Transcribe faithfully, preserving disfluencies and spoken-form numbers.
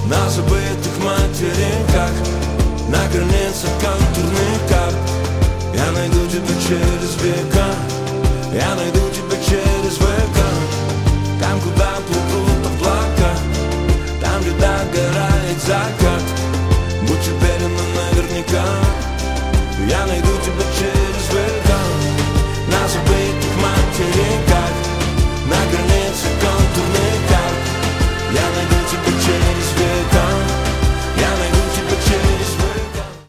на забытых материках, на границах контурных карт. Я найду тебя через века, я найду тебя через века. Там, куда плывут облака, там, где догорает закат. Будь уверена наверняка, я найду тебя через